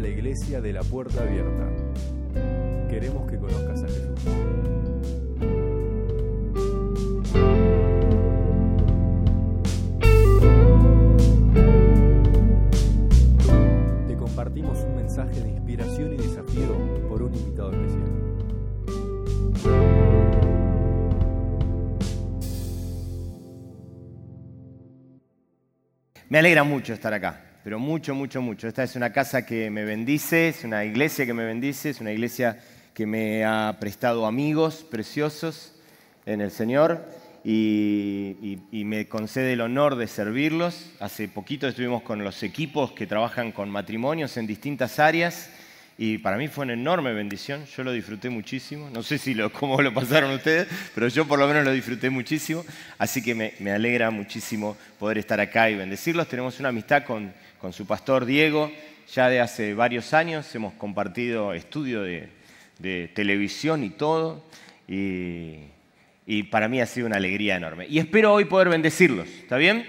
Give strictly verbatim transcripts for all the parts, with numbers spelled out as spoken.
la Iglesia de la Puerta Abierta. Queremos que conozcas a Jesús. Te compartimos un mensaje de inspiración y desafío por un invitado especial. Me alegra mucho estar acá, pero mucho, mucho, mucho. Esta es una casa que me bendice, es una iglesia que me bendice, es una iglesia que me ha prestado amigos preciosos en el Señor y, y, y me concede el honor de servirlos. Hace poquito estuvimos con los equipos que trabajan con matrimonios en distintas áreas y para mí fue una enorme bendición. Yo lo disfruté muchísimo. No sé si lo, cómo lo pasaron ustedes, pero yo por lo menos lo disfruté muchísimo. Así que me, me alegra muchísimo poder estar acá y bendecirlos. Tenemos una amistad con, con su pastor Diego. Ya de hace varios años hemos compartido estudio de, de televisión y todo. Y, y para mí ha sido una alegría enorme. Y espero hoy poder bendecirlos. ¿Está bien?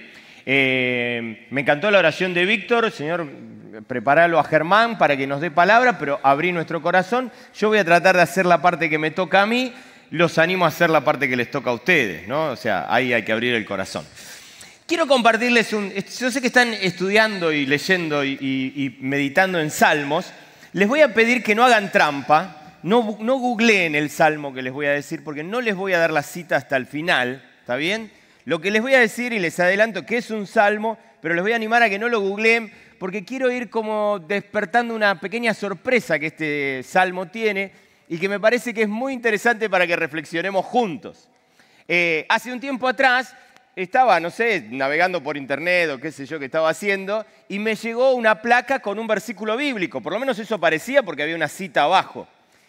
Eh, me encantó la oración de Víctor. Señor, preparalo a Germán para que nos dé palabra, pero abrí nuestro corazón. Yo voy a tratar de hacer la parte que me toca a mí. Los animo a hacer la parte que les toca a ustedes, ¿no? O sea, ahí hay que abrir el corazón. Quiero compartirles un... Yo sé que están estudiando y leyendo y, y, y meditando en salmos. Les voy a pedir que no hagan trampa. No, no googleen el salmo que les voy a decir, porque no les voy a dar la cita hasta el final. ¿Está bien? Lo que les voy a decir, y les adelanto que es un salmo, pero les voy a animar a que no lo googleen, porque quiero ir como despertando una pequeña sorpresa que este salmo tiene y que me parece que es muy interesante para que reflexionemos juntos. Eh, hace un tiempo atrás estaba, no sé, navegando por internet o qué sé yo que estaba haciendo y me llegó una placa con un versículo bíblico. Por lo menos eso parecía porque había una cita abajo.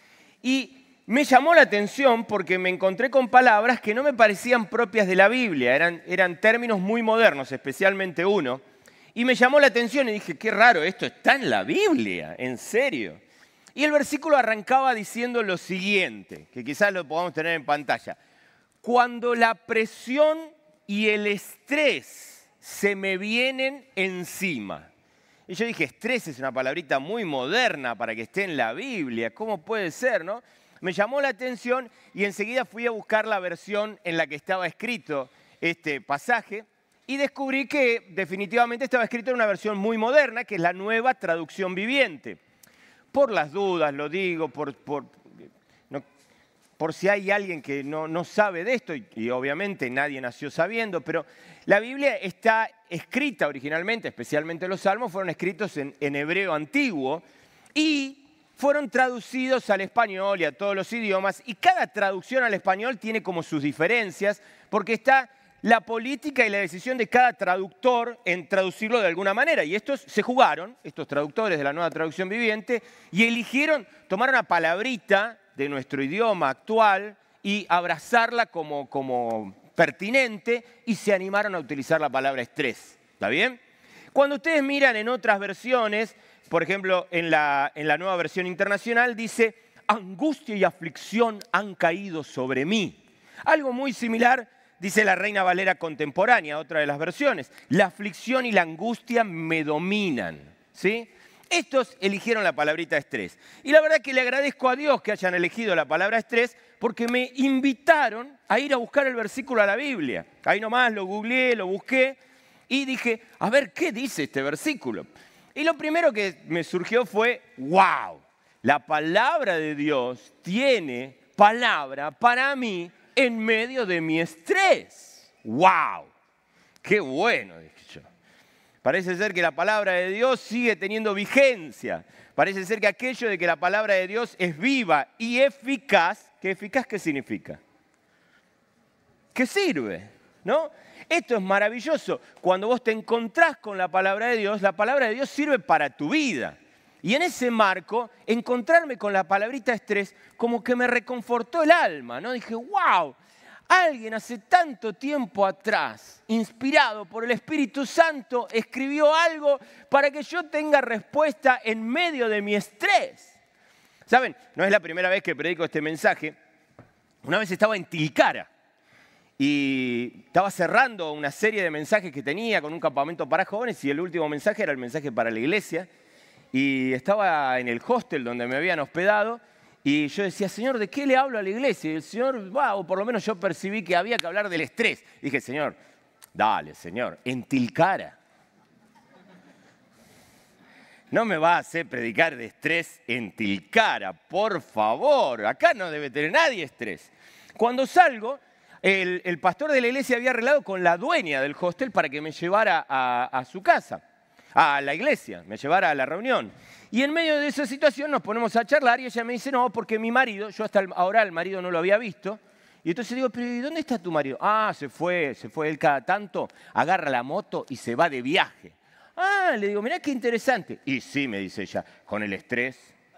Y me llamó la atención porque me encontré con palabras que no me parecían propias de la Biblia. Eran, eran términos muy modernos, especialmente uno. Y me llamó la atención y dije, qué raro, esto está en la Biblia, en serio. Y el versículo arrancaba diciendo lo siguiente, que quizás lo podamos tener en pantalla. Cuando la presión y el estrés se me vienen encima. Y yo dije, estrés es una palabrita muy moderna para que esté en la Biblia. ¿Cómo puede ser, no? Me llamó la atención y enseguida fui a buscar la versión en la que estaba escrito este pasaje. Y descubrí que definitivamente estaba escrito en una versión muy moderna, que es la Nueva Traducción Viviente. Por las dudas, lo digo, por, por, no, por si hay alguien que no, no sabe de esto, y, y obviamente nadie nació sabiendo, pero la Biblia está escrita originalmente, especialmente los Salmos, fueron escritos en, en hebreo antiguo y fueron traducidos al español y a todos los idiomas, y cada traducción al español tiene como sus diferencias, porque está la política y la decisión de cada traductor en traducirlo de alguna manera. Y estos se jugaron, estos traductores de la Nueva Traducción Viviente, y eligieron tomar una palabrita de nuestro idioma actual y abrazarla como, como pertinente y se animaron a utilizar la palabra estrés. ¿Está bien? Cuando ustedes miran en otras versiones, por ejemplo, en la, en la Nueva Versión Internacional dice, angustia y aflicción han caído sobre mí. Algo muy similar dice la Reina Valera contemporánea, otra de las versiones. La aflicción y la angustia me dominan, ¿sí? Estos eligieron la palabrita estrés. Y la verdad que le agradezco a Dios que hayan elegido la palabra estrés porque me invitaron a ir a buscar el versículo a la Biblia. Ahí nomás lo googleé, lo busqué y dije, a ver, ¿qué dice este versículo? Y lo primero que me surgió fue, wow, la palabra de Dios tiene palabra para mí en medio de mi estrés. ¡Wow! ¡Qué bueno! Dije yo. Parece ser que la palabra de Dios sigue teniendo vigencia. Parece ser que aquello de que la palabra de Dios es viva y eficaz. ¿Qué eficaz qué significa? Que sirve, ¿no? Esto es maravilloso. Cuando vos te encontrás con la palabra de Dios, la palabra de Dios sirve para tu vida. Y en ese marco, encontrarme con la palabrita estrés como que me reconfortó el alma, ¿no? Dije, wow, alguien hace tanto tiempo atrás, inspirado por el Espíritu Santo, escribió algo para que yo tenga respuesta en medio de mi estrés. ¿Saben? No es la primera vez que predico este mensaje. Una vez estaba en Tilcara y estaba cerrando una serie de mensajes que tenía con un campamento para jóvenes y el último mensaje era el mensaje para la iglesia. y estaba en el hostel donde me habían hospedado, y yo decía, Señor, ¿de qué le hablo a la iglesia? Y el Señor, wow, o por lo menos yo percibí que había que hablar del estrés. Y dije, Señor, dale, Señor, en Tilcara. No me va a hacer predicar de estrés en Tilcara, por favor. Acá no debe tener nadie estrés. Cuando salgo, el, el pastor de la iglesia había arreglado con la dueña del hostel para que me llevara a, a su casa, a la iglesia, me llevara a la reunión. Y en medio de esa situación nos ponemos a charlar y ella me dice, no, porque mi marido, yo hasta ahora el marido no lo había visto. Y entonces digo, pero ¿y dónde está tu marido? Ah, se fue, se fue él cada tanto, agarra la moto y se va de viaje. Ah, le digo, mirá qué interesante. Y sí, me dice ella, con el estrés.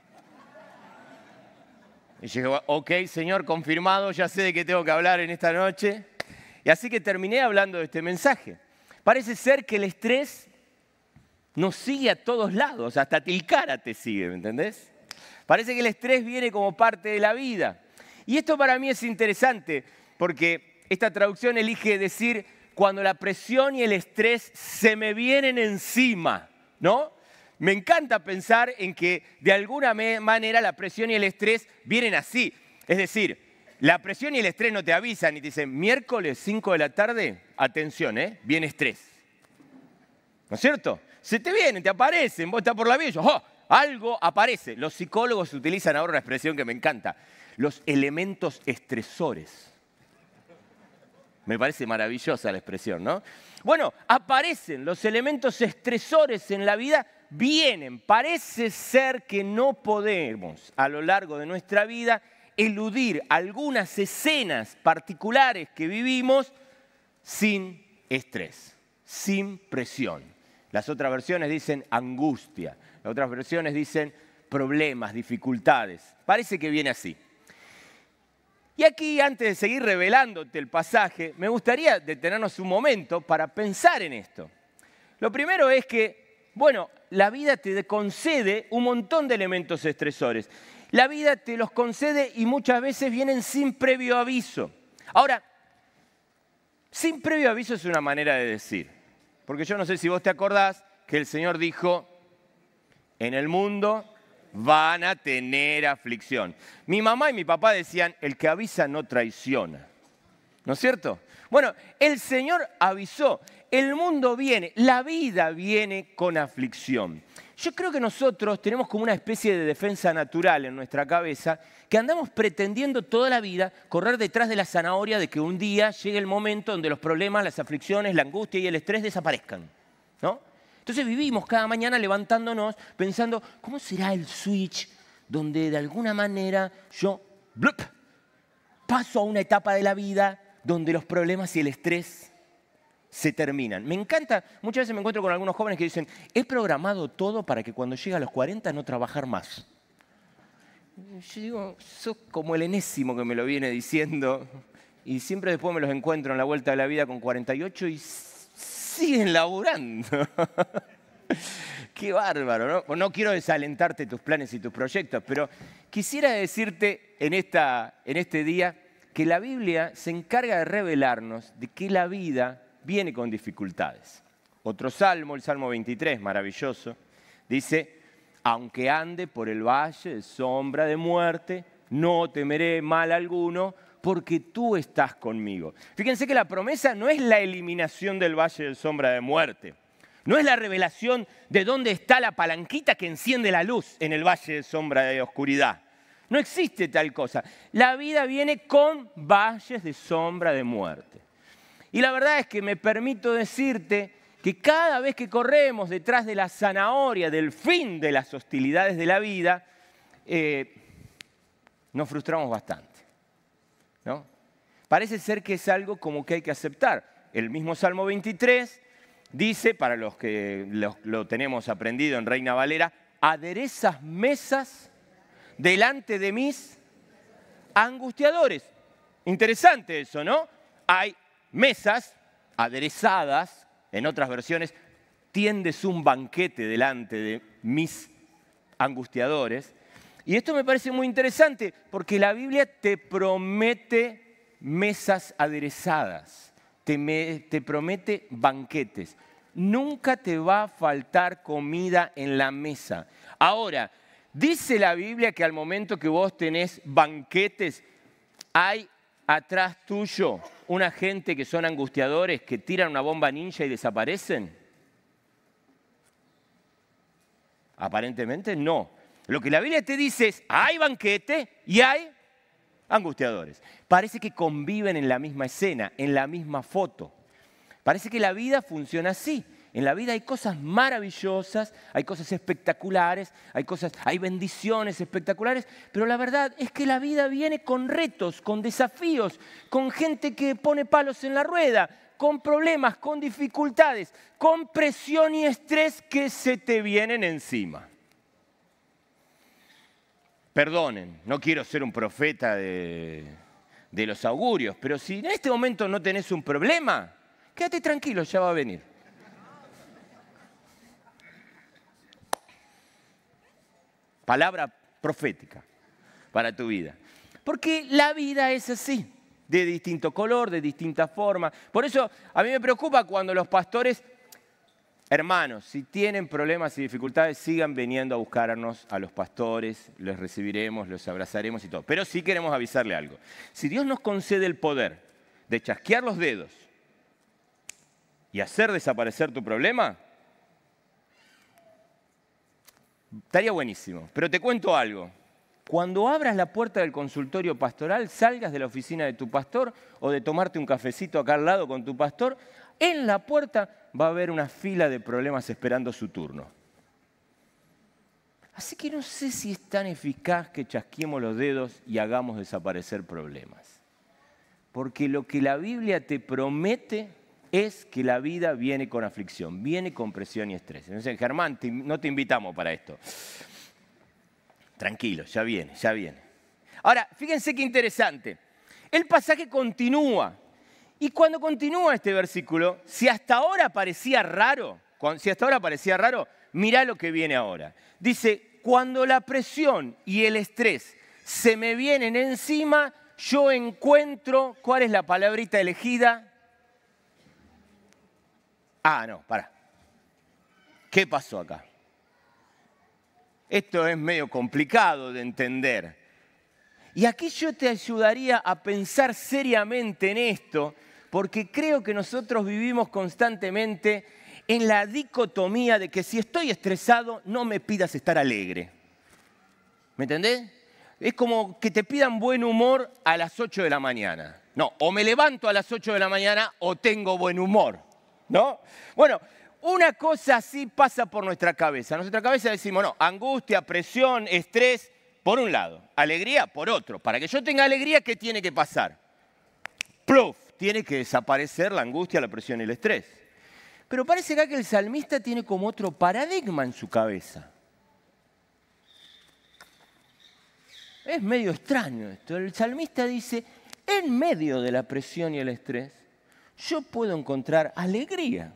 Y yo digo, ok, Señor, confirmado, ya sé de qué tengo que hablar en esta noche. Y así que terminé hablando de este mensaje. Parece ser que el estrés nos sigue a todos lados, hasta Tilcara te sigue, ¿me entendés? Parece que el estrés viene como parte de la vida. Y esto para mí es interesante, porque esta traducción elige decir cuando la presión y el estrés se me vienen encima, ¿no? Me encanta pensar en que de alguna manera la presión y el estrés vienen así. Es decir, la presión y el estrés no te avisan y te dicen, miércoles cinco de la tarde, atención, ¿eh? Viene estrés. ¿No es cierto? Se te vienen, te aparecen, vos estás por la vida y yo, ¡oh! Algo aparece. Los psicólogos utilizan ahora una expresión que me encanta, los elementos estresores. Me parece maravillosa la expresión, ¿no? Bueno, aparecen los elementos estresores en la vida, vienen. Parece ser que no podemos a lo largo de nuestra vida eludir algunas escenas particulares que vivimos sin estrés, sin presión. Las otras versiones dicen angustia, las otras versiones dicen problemas, dificultades. Parece que viene así. Y aquí, antes de seguir revelándote el pasaje, me gustaría detenernos un momento para pensar en esto. Lo primero es que, bueno, la vida te concede un montón de elementos estresores. La vida te los concede y muchas veces vienen sin previo aviso. Ahora, sin previo aviso es una manera de decir. Porque yo no sé si vos te acordás que el Señor dijo, en el mundo van a tener aflicción. Mi mamá y mi papá decían, el que avisa no traiciona. ¿No es cierto? Bueno, el Señor avisó, el mundo viene, la vida viene con aflicción. Yo creo que nosotros tenemos como una especie de defensa natural en nuestra cabeza, que andamos pretendiendo toda la vida correr detrás de la zanahoria de que un día llegue el momento donde los problemas, las aflicciones, la angustia y el estrés desaparezcan, ¿no? Entonces vivimos cada mañana levantándonos pensando, ¿cómo será el switch donde de alguna manera yo blup, paso a una etapa de la vida donde los problemas y el estrés se terminan? Me encanta, muchas veces me encuentro con algunos jóvenes que dicen, he programado todo para que cuando llegue a los cuarenta no trabajar más. Yo digo, sos como el enésimo que me lo viene diciendo y siempre después me los encuentro en la vuelta de la vida con cuarenta y ocho y siguen laburando. Qué bárbaro, ¿no? No quiero desalentarte tus planes y tus proyectos, pero quisiera decirte en, esta, en este día que la Biblia se encarga de revelarnos de que la vida viene con dificultades. Otro salmo, el Salmo veintitrés, maravilloso, dice, aunque ande por el valle de sombra de muerte, no temeré mal alguno, porque tú estás conmigo. Fíjense que la promesa no es la eliminación del valle de sombra de muerte. No es la revelación de dónde está la palanquita que enciende la luz en el valle de sombra de oscuridad. No existe tal cosa. La vida viene con valles de sombra de muerte. Y la verdad es que me permito decirte que cada vez que corremos detrás de la zanahoria del fin de las hostilidades de la vida, eh, nos frustramos bastante, ¿no? Parece ser que es algo como que hay que aceptar. El mismo Salmo veintitrés dice, para los que lo, lo tenemos aprendido en Reina Valera, aderezas mesas delante de mis angustiadores. Interesante eso, ¿no? Hay mesas aderezadas, en otras versiones, tiendes un banquete delante de mis angustiadores. Y esto me parece muy interesante porque la Biblia te promete mesas aderezadas, te, me, te promete banquetes. nunca te va a faltar comida en la mesa. Ahora, dice la Biblia que al momento que vos tenés banquetes, hay atrás tuyo una gente que son angustiadores, que tiran una bomba ninja y desaparecen. Aparentemente no. Lo que la Biblia te dice es, hay banquete y hay angustiadores. Parece que conviven en la misma escena, en la misma foto. Parece que la vida funciona así. En la vida hay cosas maravillosas, hay cosas espectaculares, hay cosas, hay bendiciones espectaculares, pero la verdad es que la vida viene con retos, con desafíos, con gente que pone palos en la rueda, con problemas, con dificultades, con presión y estrés que se te vienen encima. Perdonen, no quiero ser un profeta de, de los augurios, pero si en este momento no tenés un problema, quédate tranquilo, ya va a venir. Palabra profética para tu vida. Porque la vida es así, de distinto color, de distinta forma. Por eso a mí me preocupa cuando los pastores, hermanos, si tienen problemas y dificultades, sigan viniendo a buscarnos a los pastores, los recibiremos, los abrazaremos y todo. Pero sí queremos avisarle algo. Si Dios nos concede el poder de chasquear los dedos y hacer desaparecer tu problema, estaría buenísimo, pero te cuento algo. Cuando abras la puerta del consultorio pastoral, salgas de la oficina de tu pastor o de tomarte un cafecito acá al lado con tu pastor, en la puerta va a haber una fila de problemas esperando su turno. Así que no sé si es tan eficaz que chasquemos los dedos y hagamos desaparecer problemas. Porque lo que la Biblia te promete es que la vida viene con aflicción, viene con presión y estrés. Entonces, Germán, te, no te invitamos para esto. Tranquilo, ya viene, ya viene. Ahora, fíjense qué interesante. El pasaje continúa. Y cuando continúa este versículo, si hasta ahora parecía raro, si hasta ahora parecía raro, mirá lo que viene ahora. Dice, cuando la presión y el estrés se me vienen encima, yo encuentro, ¿cuál es la palabrita elegida? Ah, no, pará. ¿Qué pasó acá? Esto es medio complicado de entender. Y aquí yo te ayudaría a pensar seriamente en esto, porque creo que nosotros vivimos constantemente en la dicotomía de que si estoy estresado, no me pidas estar alegre. ¿Me entendés? Es como que te pidan buen humor a las ocho de la mañana. No, o me levanto a las ocho de la mañana o tengo buen humor. ¿No? Bueno, una cosa así pasa por nuestra cabeza. En nuestra cabeza decimos, no, angustia, presión, estrés, por un lado. Alegría, por otro. Para que yo tenga alegría, ¿qué tiene que pasar? ¡Pluf! Tiene que desaparecer la angustia, la presión y el estrés. Pero parece acá que el salmista tiene como otro paradigma en su cabeza. Es medio extraño esto. El salmista dice, en medio de la presión y el estrés, yo puedo encontrar alegría.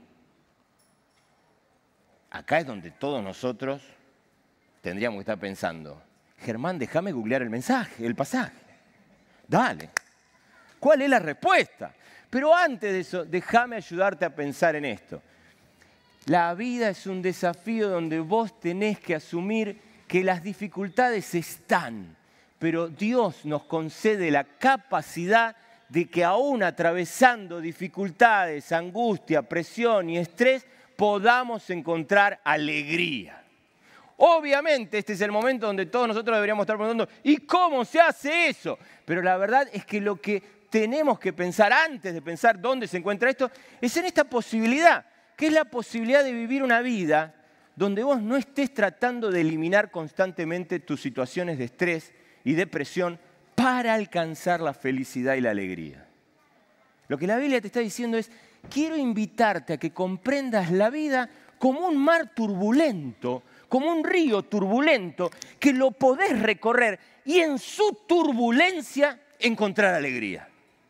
Acá es donde todos nosotros tendríamos que estar pensando, Germán, déjame googlear el mensaje, el pasaje. Dale. ¿Cuál es la respuesta? Pero antes de eso, déjame ayudarte a pensar en esto. La vida es un desafío donde vos tenés que asumir que las dificultades están, pero Dios nos concede la capacidad de que aún atravesando dificultades, angustia, presión y estrés, podamos encontrar alegría. Obviamente este es el momento donde todos nosotros deberíamos estar preguntando, ¿y cómo se hace eso? Pero la verdad es que lo que tenemos que pensar antes de pensar dónde se encuentra esto, es en esta posibilidad, que es la posibilidad de vivir una vida donde vos no estés tratando de eliminar constantemente tus situaciones de estrés y depresión para alcanzar la felicidad y la alegría. Lo que la Biblia te está diciendo es, quiero invitarte a que comprendas la vida como un mar turbulento, como un río turbulento, que lo podés recorrer y en su turbulencia encontrar alegría.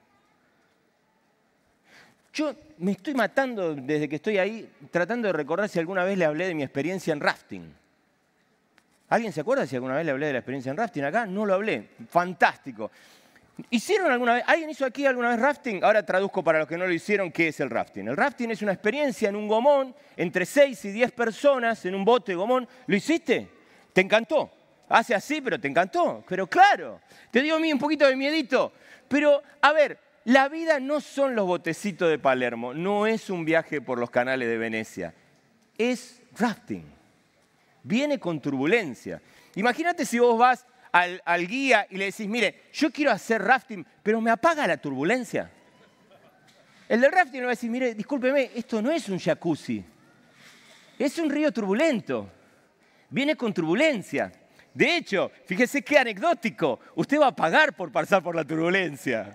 Yo me estoy matando desde que estoy ahí, tratando de recordar si alguna vez le hablé de mi experiencia en rafting. ¿Alguien se acuerda si alguna vez le hablé de la experiencia en rafting acá? No lo hablé. Fantástico. ¿Hicieron alguna vez, alguien hizo aquí alguna vez rafting? Ahora traduzco para los que no lo hicieron qué es el rafting. El rafting es una experiencia en un gomón, entre seis y diez personas en un bote gomón. ¿Lo hiciste? ¿Te encantó? Hace así, pero te encantó. Pero claro, te dio a mí un poquito de miedito. Pero, a ver, la vida no son los botecitos de Palermo, no es un viaje por los canales de Venecia. Es rafting. Viene con turbulencia. Imagínate si vos vas Al, al guía y le decís, mire, yo quiero hacer rafting, pero me apaga la turbulencia. El del rafting le va a decir, mire, discúlpeme, esto no es un jacuzzi, es un río turbulento, viene con turbulencia. De hecho, fíjese qué anecdótico, usted va a pagar por pasar por la turbulencia.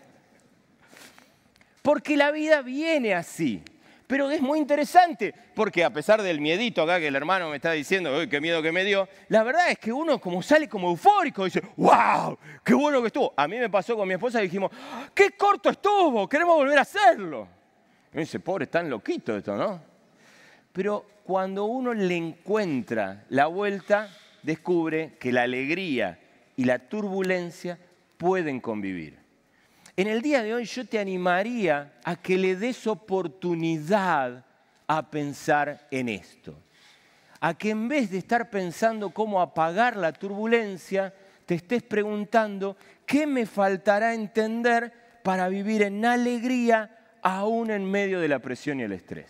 Porque la vida viene así. Pero es muy interesante, porque a pesar del miedito acá que el hermano me está diciendo, uy, qué miedo que me dio, la verdad es que uno como sale como eufórico, dice, ¡wow! ¡Qué bueno que estuvo! A mí me pasó con mi esposa y dijimos, ¡qué corto estuvo! ¡Queremos volver a hacerlo! Y me dice, pobre, tan loquito esto, ¿no? Pero cuando uno le encuentra la vuelta, descubre que la alegría y la turbulencia pueden convivir. En el día de hoy yo te animaría a que le des oportunidad a pensar en esto. A que en vez de estar pensando cómo apagar la turbulencia, te estés preguntando qué me faltará entender para vivir en alegría aún en medio de la presión y el estrés.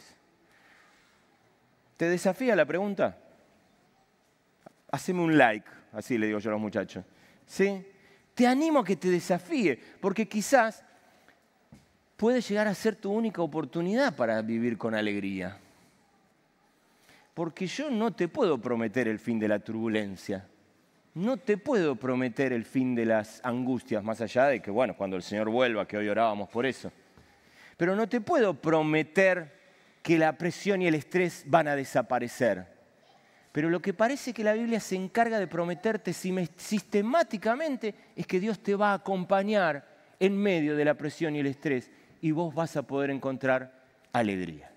¿Te desafía la pregunta? Haceme un like, así le digo yo a los muchachos. ¿Sí? Te animo a que te desafíe, porque quizás puede llegar a ser tu única oportunidad para vivir con alegría. Porque yo no te puedo prometer el fin de la turbulencia, no te puedo prometer el fin de las angustias, más allá de que, bueno, cuando el Señor vuelva, que hoy orábamos por eso. Pero no te puedo prometer que la presión y el estrés van a desaparecer. Pero lo que parece que la Biblia se encarga de prometerte sistemáticamente es que Dios te va a acompañar en medio de la presión y el estrés y vos vas a poder encontrar alegría.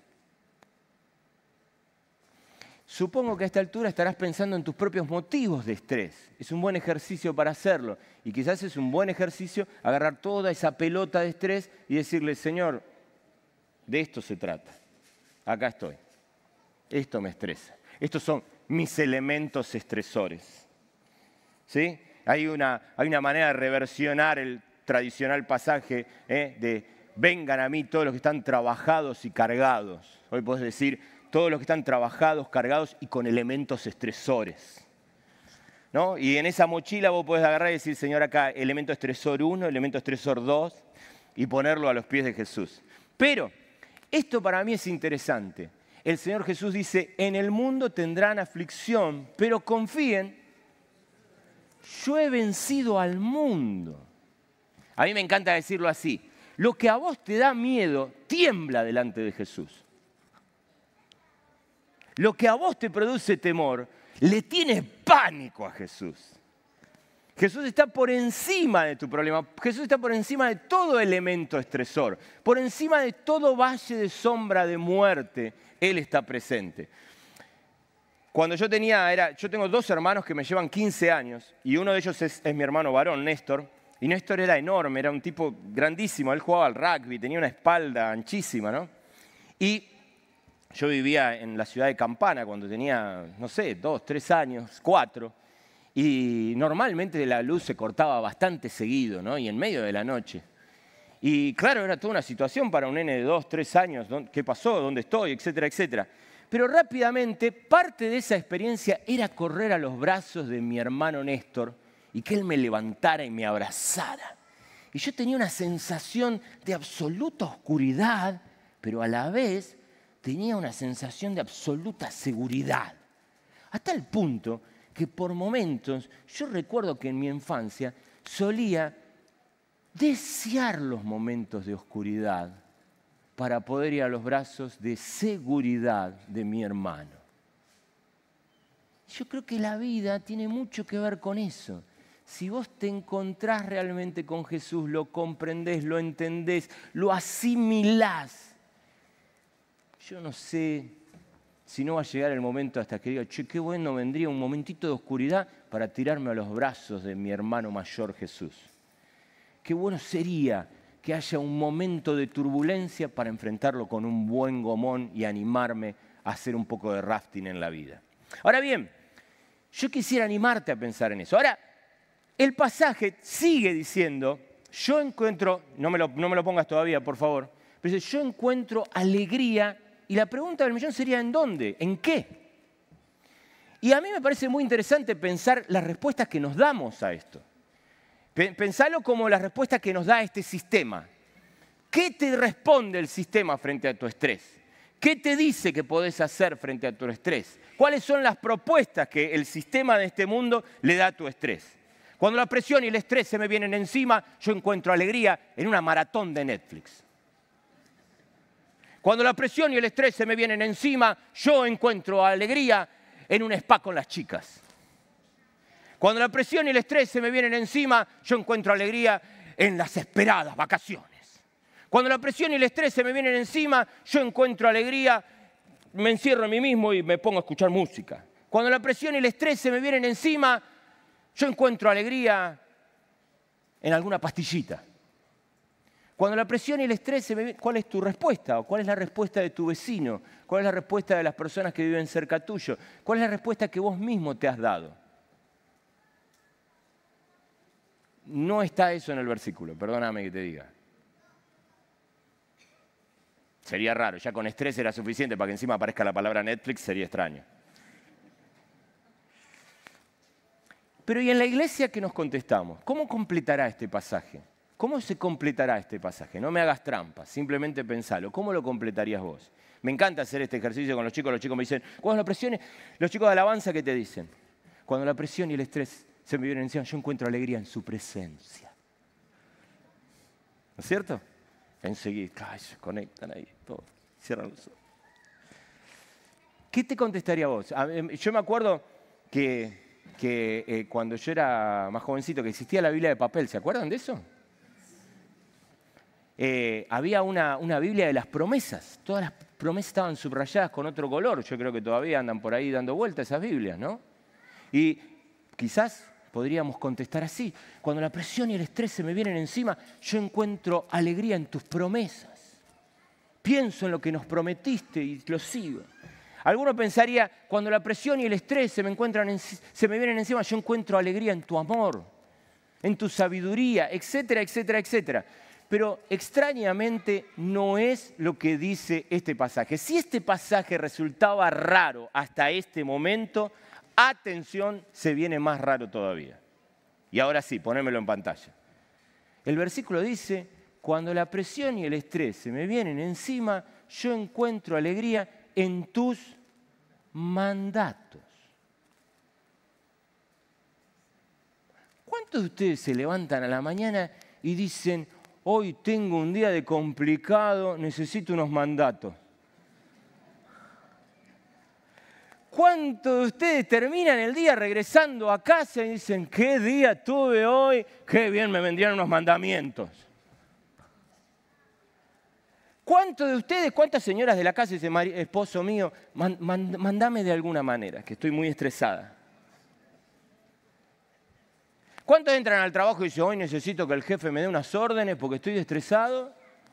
Supongo que a esta altura estarás pensando en tus propios motivos de estrés. Es un buen ejercicio para hacerlo y quizás es un buen ejercicio agarrar toda esa pelota de estrés y decirle, Señor, de esto se trata. Acá estoy. Esto me estresa. Estos son mis elementos estresores. ¿Sí? Hay una, hay una manera de reversionar el tradicional pasaje ¿eh? de vengan a mí todos los que están trabajados y cargados. Hoy podés decir todos los que están trabajados, cargados y con elementos estresores. ¿No? Y en esa mochila vos podés agarrar y decir, Señor, acá elemento estresor uno, elemento estresor dos y ponerlo a los pies de Jesús. Pero esto para mí es interesante. El Señor Jesús dice, en el mundo tendrán aflicción, pero confíen, yo he vencido al mundo. A mí me encanta decirlo así. Lo que a vos te da miedo, tiembla delante de Jesús. Lo que a vos te produce temor, le tiene pánico a Jesús. Jesús está por encima de tu problema. Jesús está por encima de todo elemento estresor. Por encima de todo valle de sombra de muerte. Él está presente. Cuando yo tenía, era, yo tengo dos hermanos que me llevan quince años. Y uno de ellos es, es mi hermano varón, Néstor. Y Néstor era enorme, era un tipo grandísimo. Él jugaba al rugby, tenía una espalda anchísima, ¿no? Y yo vivía en la ciudad de Campana cuando tenía, no sé, dos, tres años, cuatro. Y normalmente la luz se cortaba bastante seguido, ¿no? Y en medio de la noche. Y claro, era toda una situación para un nene de dos, tres años, ¿qué pasó? ¿Dónde estoy? Etcétera, etcétera. Pero rápidamente, parte de esa experiencia era correr a los brazos de mi hermano Néstor y que él me levantara y me abrazara. Y yo tenía una sensación de absoluta oscuridad, pero a la vez tenía una sensación de absoluta seguridad. Hasta el punto que por momentos, yo recuerdo que en mi infancia solía desear los momentos de oscuridad para poder ir a los brazos de seguridad de mi hermano. Yo creo que la vida tiene mucho que ver con eso. Si vos te encontrás realmente con Jesús, lo comprendés, lo entendés, lo asimilás, yo no sé si no va a llegar el momento hasta que diga, che, qué bueno vendría un momentito de oscuridad para tirarme a los brazos de mi hermano mayor Jesús. qué bueno sería que haya un momento de turbulencia para enfrentarlo con un buen gomón y animarme a hacer un poco de rafting en la vida. Ahora bien, yo quisiera animarte a pensar en eso. Ahora, el pasaje sigue diciendo, yo encuentro, no me lo, no me lo pongas todavía, por favor, pero dice, yo encuentro alegría, y la pregunta del millón sería, ¿en dónde? ¿En qué? Y a mí me parece muy interesante pensar las respuestas que nos damos a esto. Pensalo como las respuestas que nos da este sistema. ¿Qué te responde el sistema frente a tu estrés? ¿Qué te dice que podés hacer frente a tu estrés? ¿Cuáles son las propuestas que el sistema de este mundo le da a tu estrés? Cuando la presión y el estrés se me vienen encima, yo encuentro alegría en una maratón de Netflix. Cuando la presión y el estrés se me vienen encima, yo encuentro alegría en un spa con las chicas. Cuando la presión y el estrés se me vienen encima, yo encuentro alegría en las esperadas vacaciones. Cuando la presión y el estrés se me vienen encima, yo encuentro alegría, me encierro en mí mismo y me pongo a escuchar música. Cuando la presión y el estrés se me vienen encima, yo encuentro alegría en alguna pastillita. Cuando la presión y el estrés se me vienen, ¿cuál es tu respuesta? ¿O cuál es la respuesta de tu vecino? ¿Cuál es la respuesta de las personas que viven cerca tuyo? ¿Cuál es la respuesta que vos mismo te has dado? No está eso en el versículo, perdóname que te diga. Sería raro, ya con estrés era suficiente para que encima aparezca la palabra Netflix, sería extraño. Pero ¿y en la iglesia qué nos contestamos? ¿Cómo completará este pasaje? ¿Cómo se completará este pasaje? No me hagas trampas, simplemente pensalo. ¿Cómo lo completarías vos? Me encanta hacer este ejercicio con los chicos. Los chicos me dicen, cuando la presión, los chicos de alabanza, ¿qué te dicen? Cuando la presión y el estrés se me vienen encima, yo encuentro alegría en su presencia. ¿No es cierto? Enseguida, ay, se conectan ahí, todos, cierran los ojos. ¿Qué te contestaría vos? Yo me acuerdo que, que eh, cuando yo era más jovencito, que existía la Biblia de papel, ¿se acuerdan de eso? Eh, había una, una Biblia de las promesas, todas las promesas estaban subrayadas con otro color, yo creo que todavía andan por ahí dando vueltas esas Biblias, ¿no? Y quizás podríamos contestar así, cuando la presión y el estrés se me vienen encima, yo encuentro alegría en tus promesas. Pienso en lo que nos prometiste y lo sigo. Alguno pensaría, cuando la presión y el estrés se me, encuentran en, se me vienen encima, yo encuentro alegría en tu amor, en tu sabiduría, etcétera, etcétera, etcétera. Pero extrañamente no es lo que dice este pasaje. Si este pasaje resultaba raro hasta este momento, atención, se viene más raro todavía. Y ahora sí, ponémelo en pantalla. El versículo dice, cuando la presión y el estrés se me vienen encima, yo encuentro alegría en tus mandatos. ¿Cuántos de ustedes se levantan a la mañana y dicen, hoy tengo un día de complicado, necesito unos mandatos? ¿Cuántos de ustedes terminan el día regresando a casa y dicen, qué día tuve hoy, qué bien me vendrían unos mandamientos? ¿Cuántos de ustedes, cuántas señoras de la casa dicen, esposo mío, man, man, mandame de alguna manera, que estoy muy estresada? ¿Cuántos entran al trabajo y dicen, hoy necesito que el jefe me dé unas órdenes porque estoy estresado?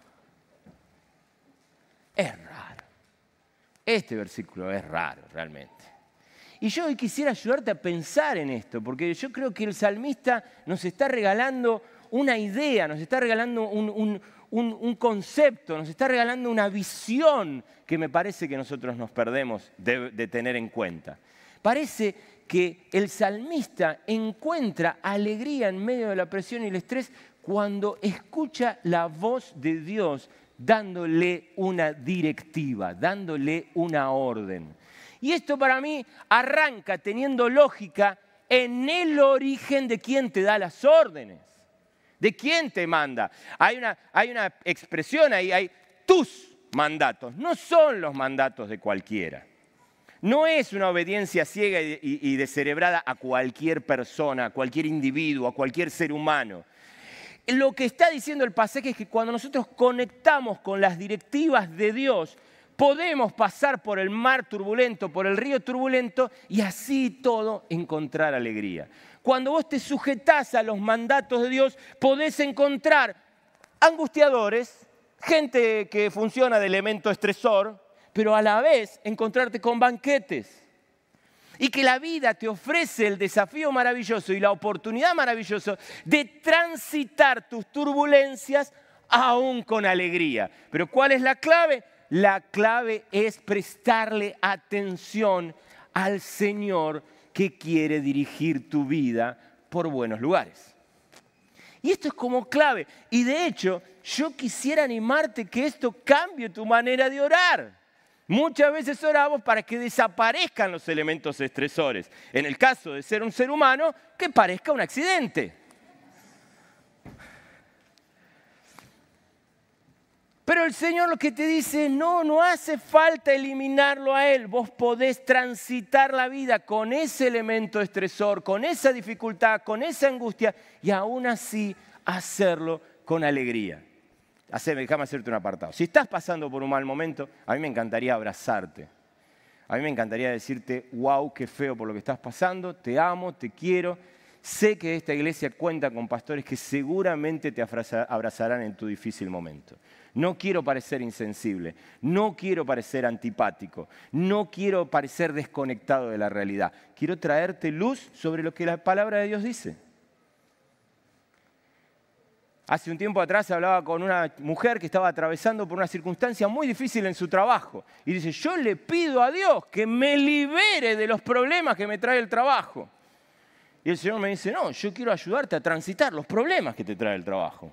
Es raro. Este versículo es raro realmente. Y yo hoy quisiera ayudarte a pensar en esto, porque yo creo que el salmista nos está regalando una idea, nos está regalando un, un, un, un concepto, nos está regalando una visión que me parece que nosotros nos perdemos de, de tener en cuenta. Parece que el salmista encuentra alegría en medio de la presión y el estrés cuando escucha la voz de Dios dándole una directiva, dándole una orden. Y esto para mí arranca teniendo lógica en el origen de quién te da las órdenes, de quién te manda. Hay una, hay una expresión ahí, hay tus mandatos, no son los mandatos de cualquiera. No es una obediencia ciega y, y, y descerebrada a cualquier persona, a cualquier individuo, a cualquier ser humano. Lo que está diciendo el pasaje es que cuando nosotros conectamos con las directivas de Dios, podemos pasar por el mar turbulento, por el río turbulento y así todo encontrar alegría. Cuando vos te sujetás a los mandatos de Dios, podés encontrar angustiadores, gente que funciona de elemento estresor, pero a la vez encontrarte con banquetes. Y que la vida te ofrece el desafío maravilloso y la oportunidad maravillosa de transitar tus turbulencias aún con alegría. Pero ¿cuál es la clave? La clave es prestarle atención al Señor que quiere dirigir tu vida por buenos lugares. Y esto es como clave. Y de hecho, yo quisiera animarte que esto cambie tu manera de orar. Muchas veces oramos para que desaparezcan los elementos estresores. En el caso de ser un ser humano, que parezca un accidente. Pero el Señor lo que te dice, no, no hace falta eliminarlo a Él. Vos podés transitar la vida con ese elemento estresor, con esa dificultad, con esa angustia y aún así hacerlo con alegría. Haceme, déjame hacerte un apartado. Si estás pasando por un mal momento, a mí me encantaría abrazarte. A mí me encantaría decirte, wow, qué feo por lo que estás pasando, te amo, te quiero. Sé que esta iglesia cuenta con pastores que seguramente te abrazarán en tu difícil momento. No quiero parecer insensible, no quiero parecer antipático, no quiero parecer desconectado de la realidad. Quiero traerte luz sobre lo que la palabra de Dios dice. Hace un tiempo atrás hablaba con una mujer que estaba atravesando por una circunstancia muy difícil en su trabajo. Y dice, yo le pido a Dios que me libere de los problemas que me trae el trabajo. Y el Señor me dice, no, yo quiero ayudarte a transitar los problemas que te trae el trabajo.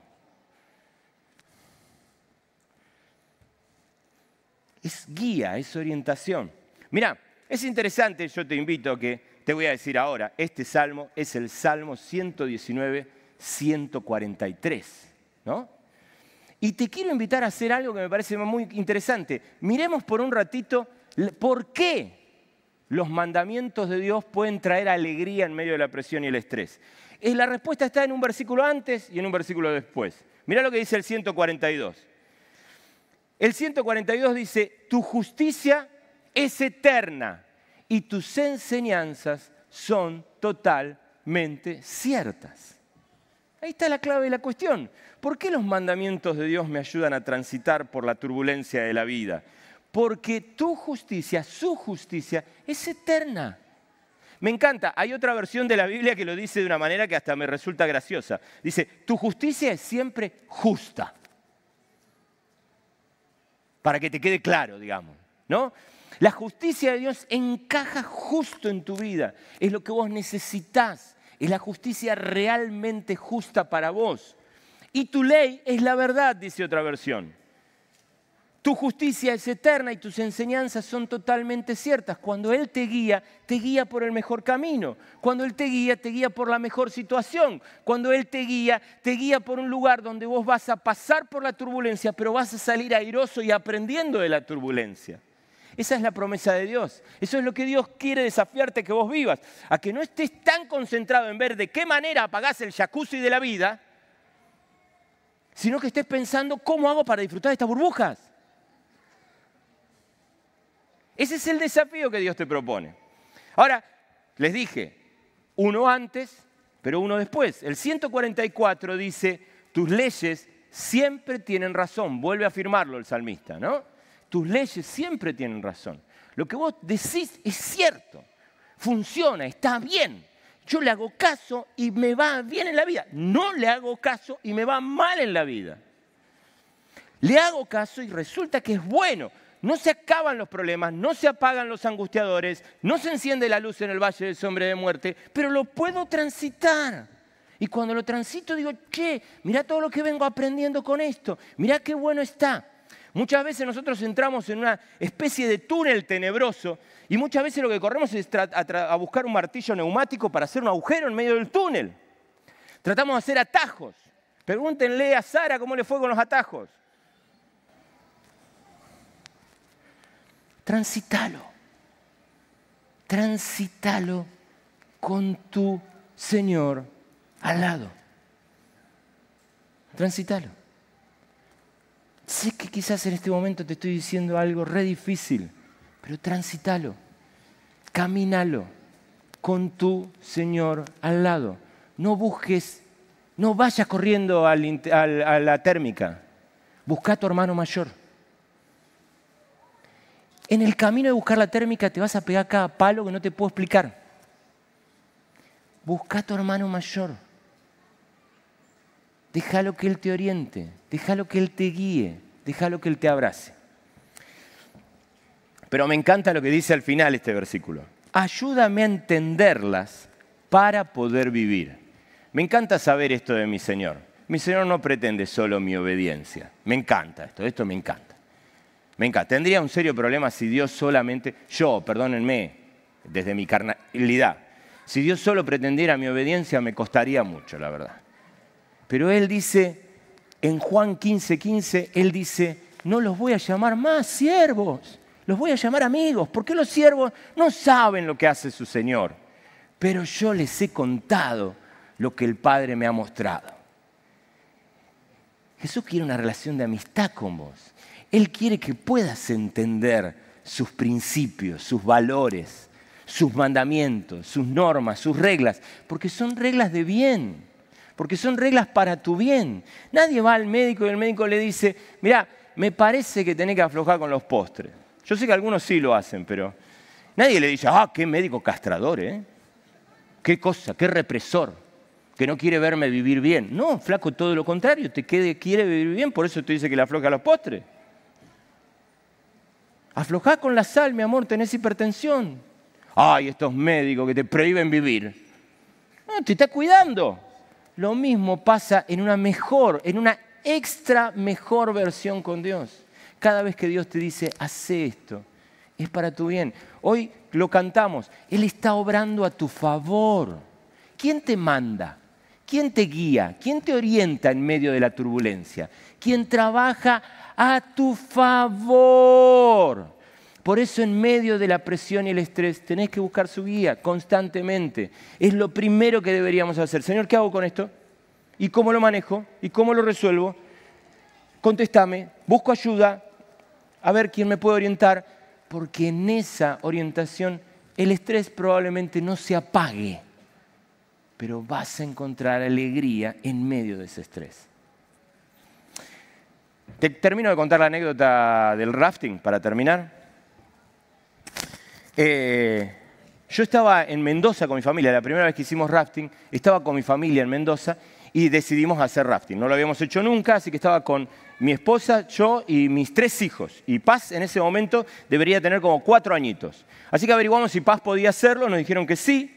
Es guía, es orientación. Mirá, es interesante, yo te invito a que, te voy a decir ahora, este salmo es el Salmo ciento diecinueve, ciento cuarenta y tres, ¿no? Y te quiero invitar a hacer algo que me parece muy interesante. Miremos por un ratito por qué los mandamientos de Dios pueden traer alegría en medio de la presión y el estrés. Y la respuesta está en un versículo antes y en un versículo después. Mirá lo que dice el ciento cuarenta y dos. El ciento cuarenta y dos dice, tu justicia es eterna y tus enseñanzas son totalmente ciertas. Ahí está la clave de la cuestión. ¿Por qué los mandamientos de Dios me ayudan a transitar por la turbulencia de la vida? Porque tu justicia, su justicia, es eterna. Me encanta, hay otra versión de la Biblia que lo dice de una manera que hasta me resulta graciosa. Dice, tu justicia es siempre justa. Para que te quede claro, digamos, ¿no? La justicia de Dios encaja justo en tu vida. Es lo que vos necesitás. Es la justicia realmente justa para vos. Y tu ley es la verdad, dice otra versión. Tu justicia es eterna y tus enseñanzas son totalmente ciertas. Cuando Él te guía, te guía por el mejor camino. Cuando Él te guía, te guía por la mejor situación. Cuando Él te guía, te guía por un lugar donde vos vas a pasar por la turbulencia, pero vas a salir airoso y aprendiendo de la turbulencia. Esa es la promesa de Dios. Eso es lo que Dios quiere desafiarte que vos vivas. A que no estés tan concentrado en ver de qué manera apagás el jacuzzi de la vida, sino que estés pensando cómo hago para disfrutar de estas burbujas. Ese es el desafío que Dios te propone. Ahora, les dije, uno antes, pero uno después. El ciento cuarenta y cuatro dice, tus leyes siempre tienen razón. Vuelve a afirmarlo el salmista, ¿no? Tus leyes siempre tienen razón. Lo que vos decís es cierto, funciona, está bien. Yo le hago caso y me va bien en la vida. No le hago caso y me va mal en la vida. Le hago caso y resulta que es bueno. No se acaban los problemas, no se apagan los angustiadores, no se enciende la luz en el valle del sombra de muerte, pero lo puedo transitar. Y cuando lo transito digo, che, mirá todo lo que vengo aprendiendo con esto, mirá qué bueno está. Muchas veces nosotros entramos en una especie de túnel tenebroso y muchas veces lo que corremos es a, a buscar un martillo neumático para hacer un agujero en medio del túnel. Tratamos de hacer atajos. Pregúntenle a Sara cómo le fue con los atajos. Transítalo. Transítalo con tu Señor al lado. Transítalo. Sé que quizás en este momento te estoy diciendo algo re difícil, pero transítalo, camínalo, con tu Señor al lado. No busques, no vayas corriendo al, al, a la térmica. Busca a tu hermano mayor. En el camino de buscar la térmica te vas a pegar cada palo que no te puedo explicar. Busca a tu hermano mayor. Déjalo que Él te oriente, déjalo que Él te guíe, déjalo que Él te abrace. Pero me encanta lo que dice al final este versículo. Ayúdame a entenderlas para poder vivir. Me encanta saber esto de mi Señor. Mi Señor no pretende solo mi obediencia. Me encanta esto, esto me encanta. Me encanta. Tendría un serio problema si Dios solamente, yo, perdónenme, desde mi carnalidad, si Dios solo pretendiera mi obediencia me costaría mucho, la verdad. Pero Él dice, en Juan quince, quince, Él dice, no los voy a llamar más siervos, los voy a llamar amigos, porque los siervos no saben lo que hace su Señor, pero yo les he contado lo que el Padre me ha mostrado. Jesús quiere una relación de amistad con vos. Él quiere que puedas entender sus principios, sus valores, sus mandamientos, sus normas, sus reglas, porque son reglas de bien, porque son reglas para tu bien. Nadie va al médico y el médico le dice, mirá, me parece que tenés que aflojar con los postres. Yo sé que algunos sí lo hacen, pero nadie le dice, ah, qué médico castrador, ¿eh? Qué cosa, qué represor, que no quiere verme vivir bien. No, flaco, todo lo contrario, te quiere, quiere vivir bien, por eso te dice que le afloja los postres. Aflojá con la sal, mi amor, tenés hipertensión. Ay, estos médicos que te prohíben vivir. No, te está cuidando. Lo mismo pasa en una mejor, en una extra mejor versión con Dios. Cada vez que Dios te dice, hace esto, es para tu bien. Hoy lo cantamos, Él está obrando a tu favor. ¿Quién te manda? ¿Quién te guía? ¿Quién te orienta en medio de la turbulencia? ¿Quién trabaja a tu favor? Por eso en medio de la presión y el estrés tenés que buscar su guía constantemente. Es lo primero que deberíamos hacer. Señor, ¿qué hago con esto? ¿Y cómo lo manejo? ¿Y cómo lo resuelvo? Contéstame, busco ayuda, a ver quién me puede orientar, porque en esa orientación el estrés probablemente no se apague, pero vas a encontrar alegría en medio de ese estrés. Te termino de contar la anécdota del rafting para terminar. Eh, yo estaba en Mendoza con mi familia, la primera vez que hicimos rafting, estaba con mi familia en Mendoza y decidimos hacer rafting. No lo habíamos hecho nunca, así que estaba con mi esposa, yo y mis tres hijos. Y Paz en ese momento debería tener como cuatro añitos. Así que averiguamos si Paz podía hacerlo, nos dijeron que sí.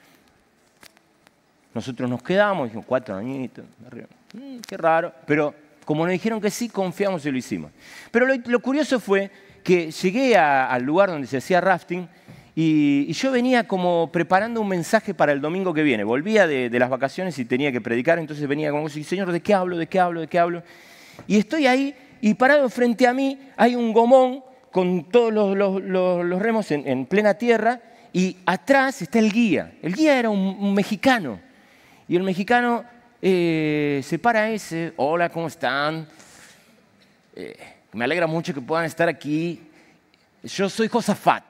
Nosotros nos quedamos, dijimos cuatro añitos, mm, qué raro. Pero como nos dijeron que sí, confiamos y lo hicimos. Pero lo, lo curioso fue que llegué a, al lugar donde se hacía rafting y, y yo venía como preparando un mensaje para el domingo que viene. Volvía de, de las vacaciones y tenía que predicar, entonces venía como, Señor, ¿de qué hablo? ¿De qué hablo? ¿De qué hablo? Y estoy ahí y parado frente a mí hay un gomón con todos los, los, los, los remos en, en plena tierra y atrás está el guía. El guía era un, un mexicano y el mexicano eh, se para ese, hola, ¿cómo están? Eh, me alegra mucho que puedan estar aquí. Yo soy Josafat.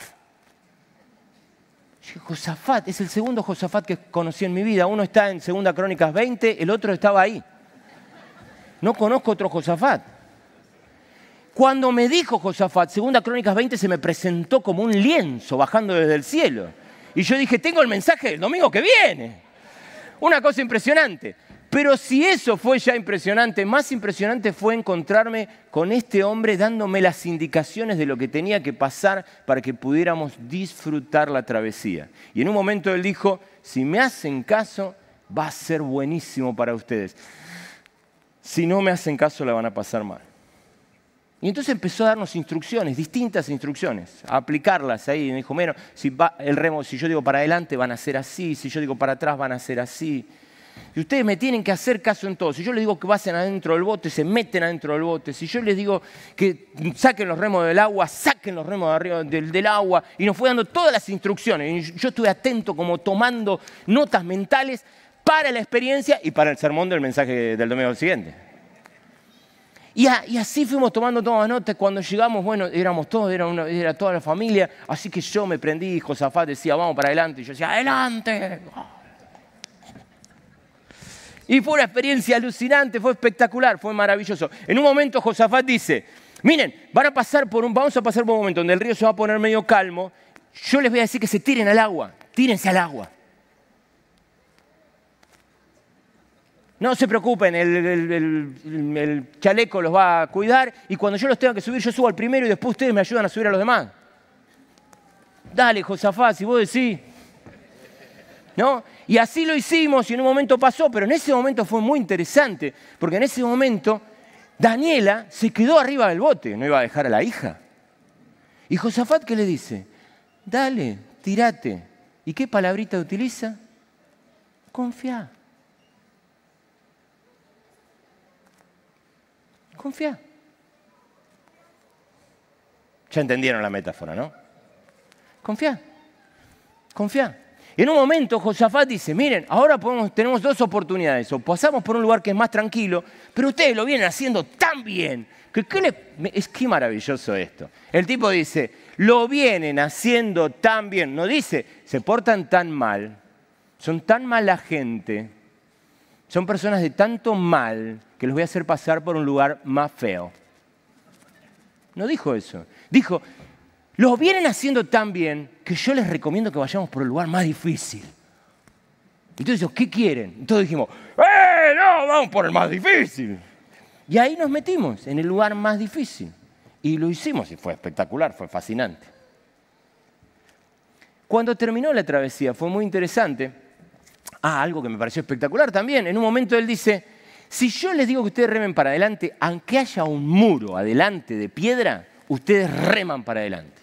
Josafat, es el segundo Josafat que conocí en mi vida. Uno está en Segunda Crónicas veinte, el otro estaba ahí. No conozco otro Josafat. Cuando me dijo Josafat, Segunda Crónicas veinte se me presentó como un lienzo bajando desde el cielo. Y yo dije, tengo el mensaje del domingo que viene. Una cosa impresionante. Pero si eso fue ya impresionante, más impresionante fue encontrarme con este hombre dándome las indicaciones de lo que tenía que pasar para que pudiéramos disfrutar la travesía. Y en un momento él dijo, si me hacen caso, va a ser buenísimo para ustedes. Si no me hacen caso, la van a pasar mal. Y entonces empezó a darnos instrucciones, distintas instrucciones, a aplicarlas ahí. Y me dijo, bueno, si va el remo, si yo digo para adelante van a ser así, si yo digo para atrás van a ser así. Y ustedes me tienen que hacer caso en todo. Si yo les digo que pasen adentro del bote, se meten adentro del bote. Si yo les digo que saquen los remos del agua, saquen los remos de arriba del, del agua. Y nos fue dando todas las instrucciones. Y yo estuve atento, como tomando notas mentales para la experiencia y para el sermón del mensaje del domingo siguiente. Y, a, y así fuimos tomando todas notas. Cuando llegamos, bueno, éramos todos, era, una, era toda la familia. Así que yo me prendí y Josafat decía, vamos para adelante. Y yo decía, ¡adelante! Y fue una experiencia alucinante, fue espectacular, fue maravilloso. En un momento Josafat dice, miren, van a pasar por un, vamos a pasar por un momento donde el río se va a poner medio calmo. Yo les voy a decir que se tiren al agua, tírense al agua. No se preocupen, el, el, el, el chaleco los va a cuidar y cuando yo los tenga que subir, yo subo al primero y después ustedes me ayudan a subir a los demás. Dale, Josafat, si vos decís. ¿No? Y así lo hicimos y en un momento pasó, pero en ese momento fue muy interesante, porque en ese momento Daniela se quedó arriba del bote, no iba a dejar a la hija. Y Josafat, ¿qué le dice? Dale, tirate. ¿Y qué palabrita utiliza? Confía. Confía. Ya entendieron la metáfora, ¿no? Confía. Confía. En un momento Josafat dice, miren, ahora podemos, tenemos dos oportunidades. O pasamos por un lugar que es más tranquilo, pero ustedes lo vienen haciendo tan bien. Que, que le, es que maravilloso esto. El tipo dice, lo vienen haciendo tan bien. No dice, se portan tan mal, son tan mala gente, son personas de tanto mal que los voy a hacer pasar por un lugar más feo. No dijo eso. Dijo, lo vienen haciendo tan bien que yo les recomiendo que vayamos por el lugar más difícil. Entonces, ¿qué quieren? Entonces dijimos, ¡eh, no, vamos por el más difícil! Y ahí nos metimos, en el lugar más difícil. Y lo hicimos y fue espectacular, fue fascinante. Cuando terminó la travesía fue muy interesante. Ah, algo que me pareció espectacular también. En un momento él dice, si yo les digo que ustedes remen para adelante, aunque haya un muro adelante de piedra, ustedes reman para adelante.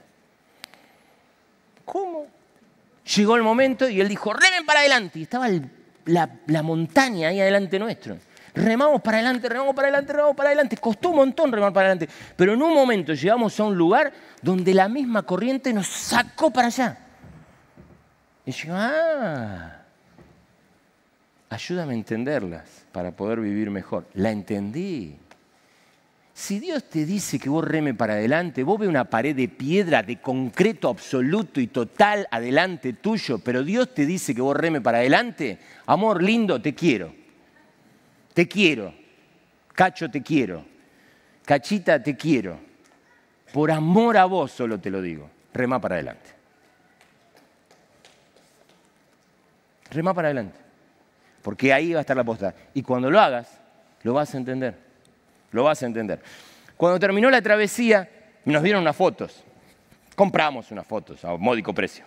¿Cómo? Llegó el momento y él dijo, remen para adelante. Y estaba el, la, la montaña ahí adelante nuestro. Remamos para adelante, remamos para adelante, remamos para adelante. Costó un montón remar para adelante. Pero en un momento llegamos a un lugar donde la misma corriente nos sacó para allá. Y yo, ah, ayúdame a entenderlas para poder vivir mejor. La entendí. Si Dios te dice que vos reme para adelante, vos ves una pared de piedra, de concreto absoluto y total adelante tuyo, pero Dios te dice que vos reme para adelante, amor lindo, te quiero. Te quiero. Cacho, te quiero. Cachita, te quiero. Por amor a vos solo te lo digo. Remá para adelante. Remá para adelante. Porque ahí va a estar la posta. Y cuando lo hagas, lo vas a entender. Lo vas a entender. Cuando terminó la travesía, nos dieron unas fotos. Compramos unas fotos a módico precio.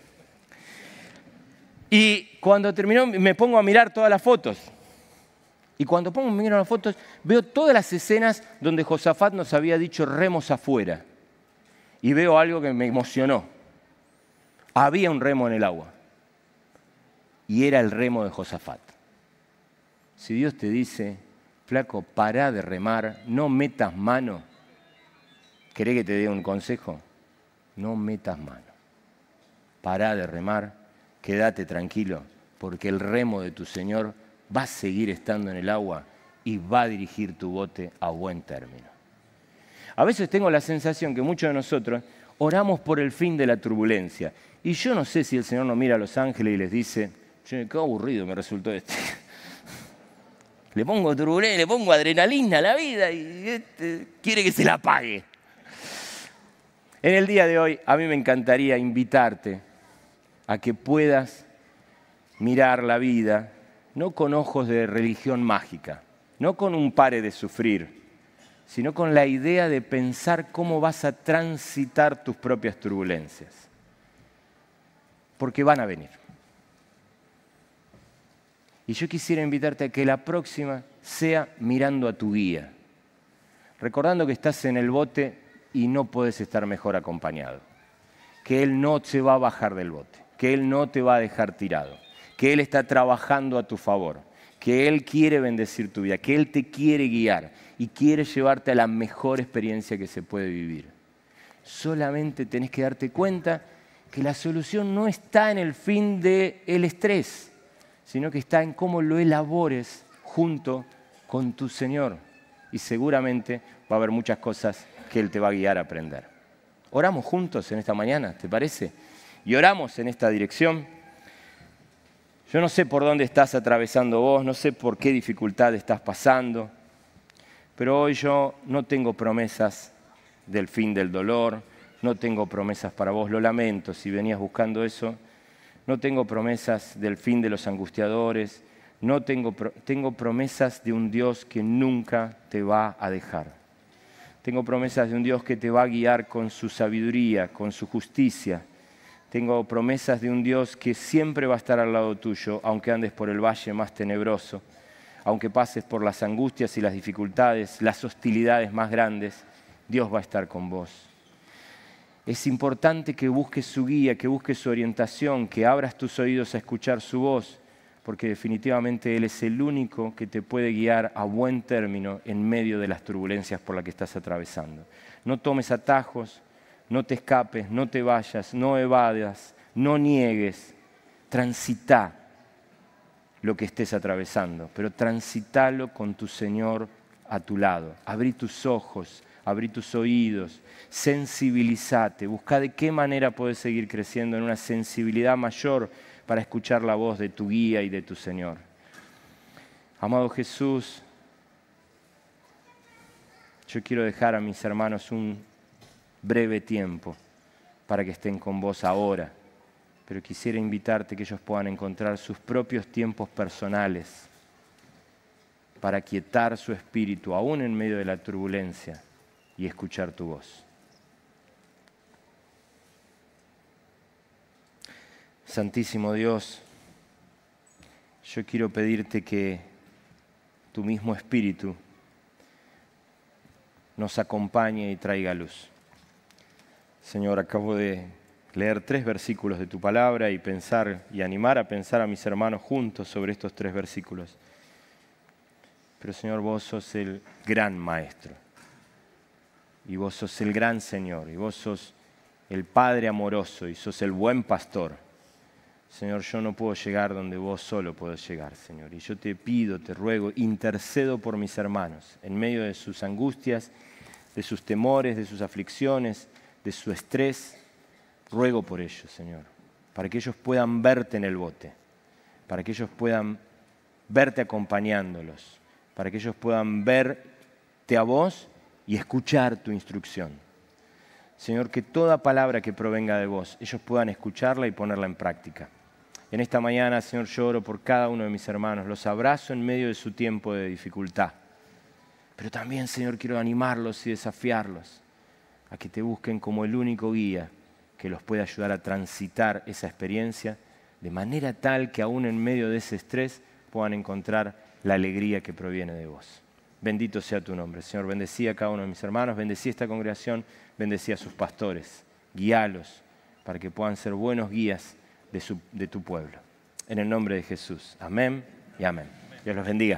Y cuando terminó, me pongo a mirar todas las fotos. Y cuando pongo a mirar las fotos, veo todas las escenas donde Josafat nos había dicho remos afuera. Y veo algo que me emocionó. Había un remo en el agua. Y era el remo de Josafat. Si Dios te dice, flaco, pará de remar, no metas mano. ¿Querés que te dé un consejo? No metas mano. Pará de remar, quédate tranquilo, porque el remo de tu Señor va a seguir estando en el agua y va a dirigir tu bote a buen término. A veces tengo la sensación que muchos de nosotros oramos por el fin de la turbulencia. Y yo no sé si el Señor nos mira a los ángeles y les dice, che, qué aburrido me resultó este. Le pongo turbulencia, le pongo adrenalina a la vida y este quiere que se la pague. En el día de hoy a mí me encantaría invitarte a que puedas mirar la vida no con ojos de religión mágica, no con un pare de sufrir, sino con la idea de pensar cómo vas a transitar tus propias turbulencias. Porque van a venir. Y yo quisiera invitarte a que la próxima sea mirando a tu guía, recordando que estás en el bote y no puedes estar mejor acompañado, que Él no se va a bajar del bote, que Él no te va a dejar tirado, que Él está trabajando a tu favor, que Él quiere bendecir tu vida, que Él te quiere guiar y quiere llevarte a la mejor experiencia que se puede vivir. Solamente tenés que darte cuenta que la solución no está en el fin del estrés, sino que está en cómo lo elabores junto con tu Señor. Y seguramente vas va a haber muchas cosas que Él te va a guiar a aprender. Oramos juntos en esta mañana, ¿te parece? Y oramos en esta dirección. Yo no sé por dónde estás atravesando vos, no sé por qué dificultad estás pasando, pero hoy yo no tengo promesas del fin del dolor, no tengo promesas para vos, lo lamento si venías buscando eso, no tengo promesas del fin de los angustiadores, no tengo, tengo promesas de un Dios que nunca te va a dejar. Tengo promesas de un Dios que te va a guiar con su sabiduría, con su justicia. Tengo promesas de un Dios que siempre va a estar al lado tuyo, aunque andes por el valle más tenebroso, aunque pases por las angustias y las dificultades, las hostilidades más grandes, Dios va a estar con vos. Es importante que busques su guía, que busques su orientación, que abras tus oídos a escuchar su voz, porque definitivamente Él es el único que te puede guiar a buen término en medio de las turbulencias por las que estás atravesando. No tomes atajos, no te escapes, no te vayas, no evadas, no niegues, transita lo que estés atravesando, pero transitalo con tu Señor a tu lado. Abrí tus ojos, abrí tus oídos, sensibilízate, busca de qué manera puedes seguir creciendo en una sensibilidad mayor para escuchar la voz de tu guía y de tu Señor. Amado Jesús, yo quiero dejar a mis hermanos un breve tiempo para que estén con vos ahora, pero quisiera invitarte que ellos puedan encontrar sus propios tiempos personales para quietar su espíritu aún en medio de la turbulencia y escuchar tu voz. Santísimo Dios, yo quiero pedirte que tu mismo espíritu nos acompañe y traiga luz. Señor, acabo de leer tres versículos de tu palabra y pensar y animar a pensar a mis hermanos juntos sobre estos tres versículos. Pero Señor, vos sos el gran maestro y vos sos el gran Señor y vos sos el Padre amoroso y sos el buen pastor. Señor, yo no puedo llegar donde vos solo podés llegar, Señor. Y yo te pido, te ruego, intercedo por mis hermanos en medio de sus angustias, de sus temores, de sus aflicciones, de su estrés, ruego por ellos, Señor, para que ellos puedan verte en el bote, para que ellos puedan verte acompañándolos, para que ellos puedan verte a vos y escuchar tu instrucción. Señor, que toda palabra que provenga de vos, ellos puedan escucharla y ponerla en práctica. En esta mañana, Señor, yo oro por cada uno de mis hermanos, los abrazo en medio de su tiempo de dificultad, pero también, Señor, quiero animarlos y desafiarlos a que te busquen como el único guía que los puede ayudar a transitar esa experiencia de manera tal que aún en medio de ese estrés puedan encontrar la alegría que proviene de vos. Bendito sea tu nombre, Señor. Bendecí a cada uno de mis hermanos, bendecí a esta congregación, bendecí a sus pastores, guíalos para que puedan ser buenos guías de, su, de tu pueblo. En el nombre de Jesús. Amén y amén. Dios los bendiga.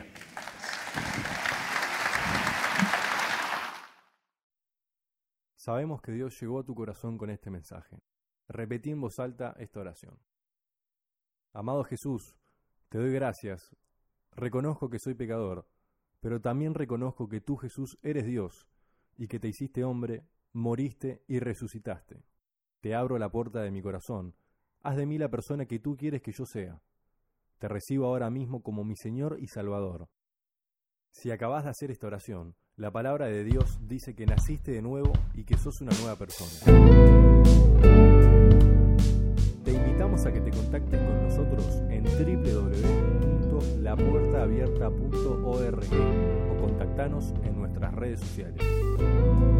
Sabemos que Dios llegó a tu corazón con este mensaje. Repetí en voz alta esta oración. Amado Jesús, te doy gracias. Reconozco que soy pecador, pero también reconozco que tú, Jesús, eres Dios y que te hiciste hombre, moriste y resucitaste. Te abro la puerta de mi corazón. Haz de mí la persona que tú quieres que yo sea. Te recibo ahora mismo como mi Señor y Salvador. Si acabas de hacer esta oración, la palabra de Dios dice que naciste de nuevo y que sos una nueva persona. Te invitamos a que te contactes con nosotros en doble u doble u doble u punto la puerta abierta punto org o contactanos en nuestras redes sociales.